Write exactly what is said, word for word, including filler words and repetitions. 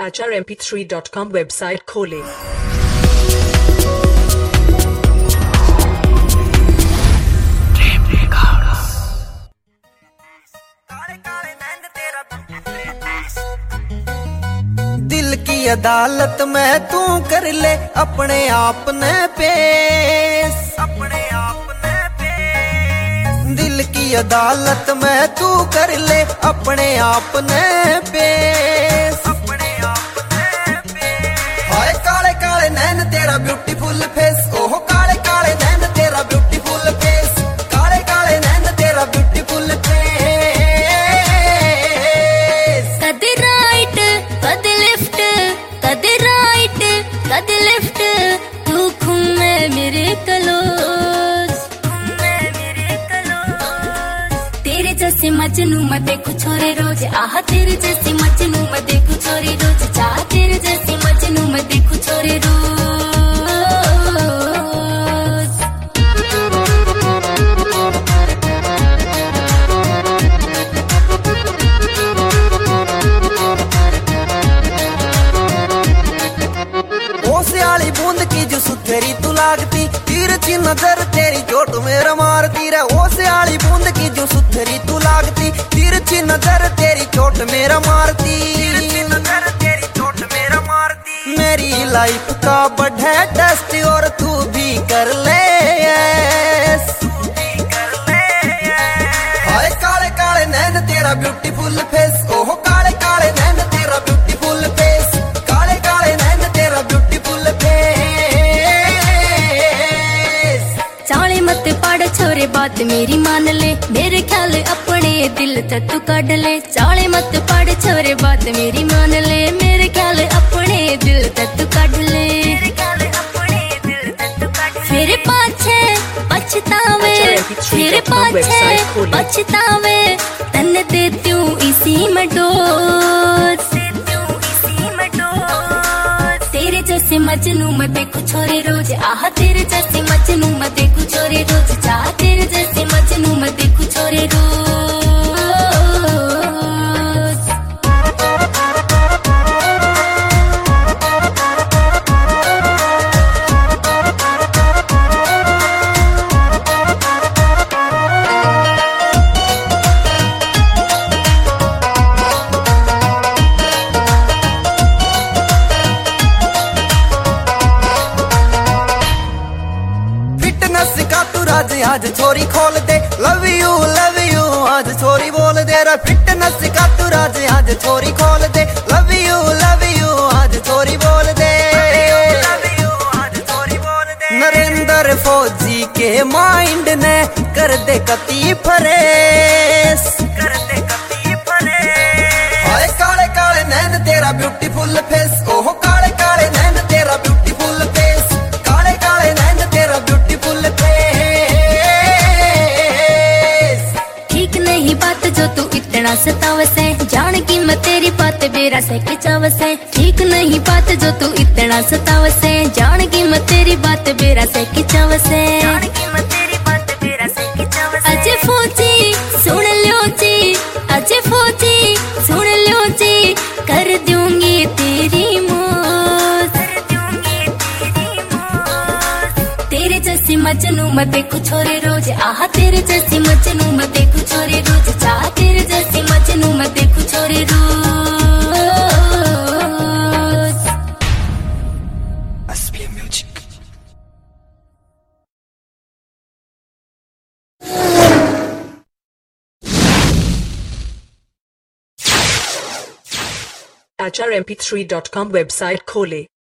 H R M P three dot com website खोलें। दिल की अदालत में तू कर ले अपने आप ने पेश, अपने आप ने पेश। दिल की अदालत में तू कर ले अपने आप ने पेश, अपने आप ने पेश। हाय काले काले नैन तेरा ब्यूटीफुल फेस, ओहो काले काले नैन तेरा ब्यूटीफुल फेस, काले काले नैन तेरा ब्यूटीफुल फेस। कद राइट कद लेफ्ट कद राइट कद लेफ्ट तू घूमे मेरे क्लोज, घूमे मेरे क्लोज। तेरे जैसे मजनू मैं देखूं छोरे रोज, आह तेरे जैसे मजनू मैं देखूं छोरे रोज, चाह तेरे जैसे मजनू मैं देखूं छोरे रोज। बूंद की जो सुथरी तू लागती, तिरछी नजर तेरी चोट मेरा मारती रे। ओ सियाली बूंद की जो सुथरी तू लागती, तिरछी नजर तेरी चोट मेरा मारती, तिरछी नजर तेरी चोट मेरा मारती। मेरी लाइफ का बढ़े टेस्ट और तू भी कर ले यस, तू भी कर ले यस। हाय काले काले नैन तेरा ब्यूटीफुल फेस, ओहो काले काले नैन तेरा ब्यूटीफुल फेस, काले काले नैन तेरा ब्यूटीफुल फेस। चाले मत पड़ छोरे बात मेरी मान ले, मेरे ख्याल अपने दिल से तू काट ले। चाले मत पड़ छोरे बात मेरी मान ले, मेरे ख्याल अपने दिल से तू काट ले। फिर पाछे पछतावे, फिर पाछे पछतावे, तन देती हूँ इसी में डोज, तेरे जैसे मजनू मैं देखूं छोरे रोज, आह तेरे जैसे मजनू मैं देखूं छोरे रोज, चाह तेरे जैसे मजनू मैं देखूं छोरे रोज। आज आज छोरी खोल दे, लव यू लव यू आज छोरी बोल दे रे। फिटनेस का तू राज आज छोरी खोल दे, लव यू लव यू आज छोरी बोल दे, लव यू आज छोरी बोल दे। नरेंद्र फौजी के माइंड ने कर दे कती फरेस, कर दे कती फरेस। हाय काले काले नैन तेरा ब्यूटीफुल फेस, ओहो काले काले नैन तेरा ब्यूटीफुल फेस, काले काले नैन तेरा ब्यूटीफुल फेस। बात जो तू इतना सतावस है, जान की मैं तेरी बात बेरा से खिंचावस है। ठीक नहीं बात जो तू इतना सतावस है, जान की मैं तेरी बात बेरा से खिंचावस है, जान की मैं तेरी बात बेरा से खिंचावस है। अजय फौजी सुन लो जी, अजय फौजी सुन लो जी, कर दूंगी तेरी मौत, कर दूंगी तेरी मौत। तेरे जैसी मजनू मैं देखूं छोरे रोज, आह तेरे जैसी मजनू मैं देखूं छोरे रोज, चाह तेरे जैसी मजनू मैं देखूं छोरे रोज। SPM music. H R M P three dot com website खोलें।